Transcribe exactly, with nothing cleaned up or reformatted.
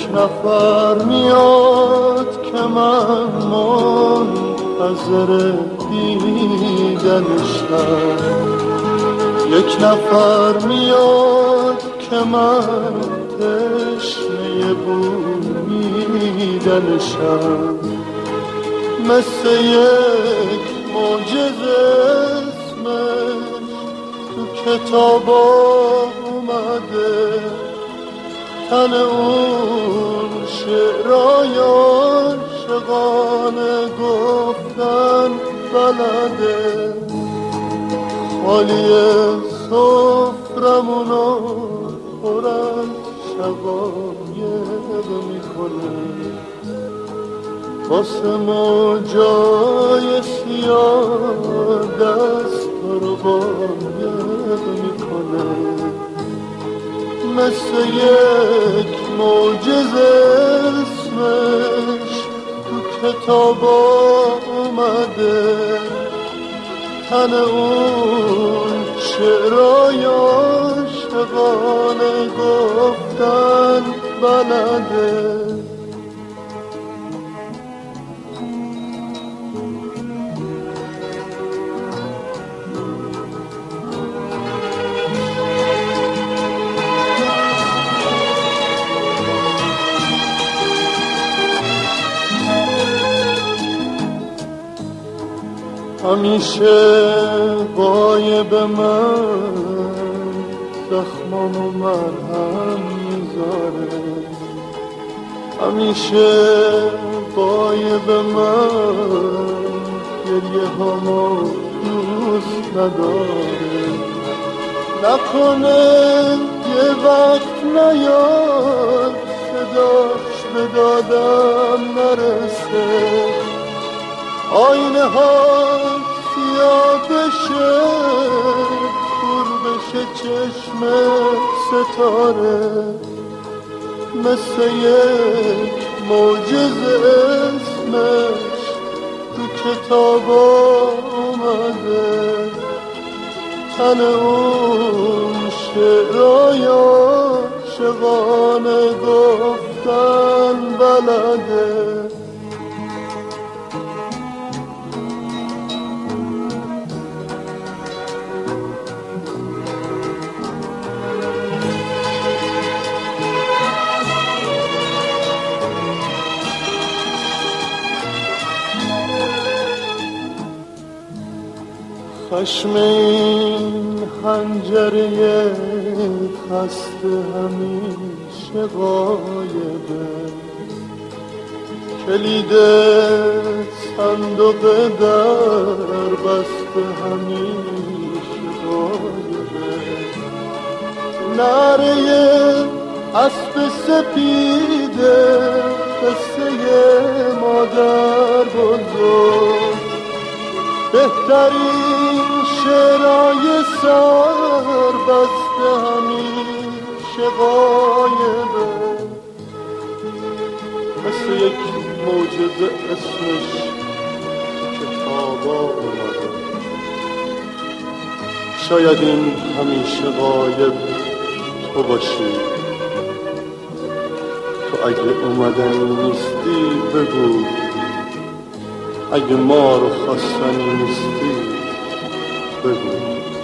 نفر میاد که من منتظر دیدنشم، یک نفر میاد که من تشنه بویدنشم، مثل یک معجزه اسمش تو کتابا اومده، تن اون شعرای عاشقانه گفتن بلده، خالی سفرمونو پر از شقایق میکنه، واسه موجای سیاه دست رو قایق میکنه، مثل یک معجزه اسمش تو کتابا اومده، تن اون شعرای عاشقانه گفتن بلده. همیشه غایب من زخمامو مرهم میذاره، همیشه غایب من گریه هامو دوست نداره، نکنه یه وقت نیاد صداش به دادم نرسه، آینه ها سیاه بشه کور بشه چشم ستاره، مثل یک معجزه اسمش تو کتابا اومده، تن اون شعرای عاشقانه گفتن بلده. خشم این حنجره خسته همیشه غایبه، کلید صندوق در بسته همیشه غایبه، نعره اسب سپیده قصه مادر بزرگ، بهترین شعرهای سر بسته همیشه غایبه، مثل یک معجزه اسمش کتابا اومده، شاید این همیشه غایب تو باشی، تو اگه اومدنی نیستی بگو، اگه ما رو خواستنی نیستی بگو.